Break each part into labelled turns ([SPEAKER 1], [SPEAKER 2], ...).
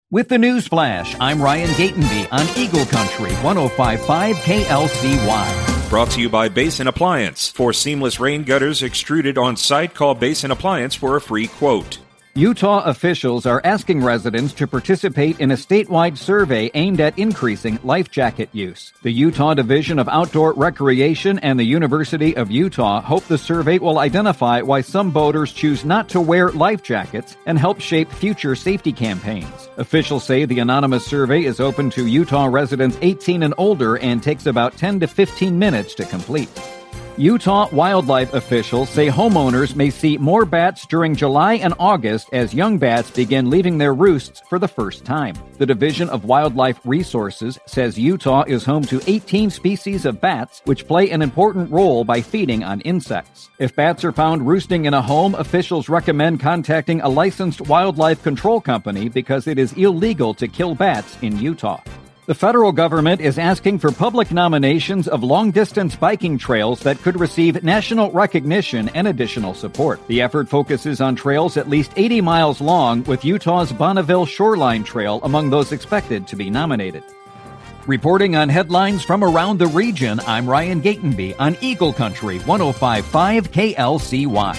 [SPEAKER 1] With the News Flash, I'm Ryan Gatenby on Eagle Country 105.5 KLCY.
[SPEAKER 2] Brought to you by Basin Appliance. For seamless rain gutters extruded on site, call Basin Appliance for a free quote.
[SPEAKER 1] Utah officials are asking residents to participate in a statewide survey aimed at increasing life jacket use. The Utah Division of Outdoor Recreation and the University of Utah hope the survey will identify why some boaters choose not to wear life jackets and help shape future safety campaigns. Officials say the anonymous survey is open to Utah residents 18 and older and takes about 10 to 15 minutes to complete. Utah wildlife officials say homeowners may see more bats during July and August as young bats begin leaving their roosts for the first time. The Division of Wildlife Resources says Utah is home to 18 species of bats, which play an important role by feeding on insects. If bats are found roosting in a home, officials recommend contacting a licensed wildlife control company because it is illegal to kill bats in Utah. The federal government is asking for public nominations of long-distance biking trails that could receive national recognition and additional support. The effort focuses on trails at least 80 miles long, with Utah's Bonneville Shoreline Trail among those expected to be nominated. Reporting on headlines from around the region, I'm Ryan Gatenby on Eagle Country 105.5 KLCY.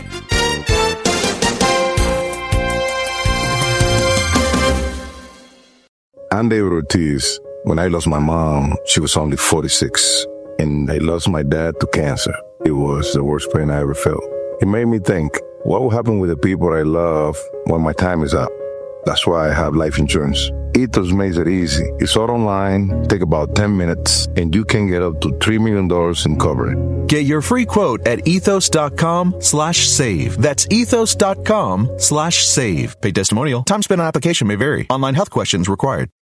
[SPEAKER 3] I'm David Ortiz. When I lost my mom, she was only 46, and I lost my dad to cancer. It was the worst pain I ever felt. It made me think, what will happen with the people I love when my time is up? That's why I have life insurance. Ethos makes it easy. It's all online, take about 10 minutes, and you can get up to $3 million in coverage.
[SPEAKER 4] Get your free quote at ethos.com/save. That's ethos.com/save. Paid testimonial. Time spent on application may vary. Online health questions required.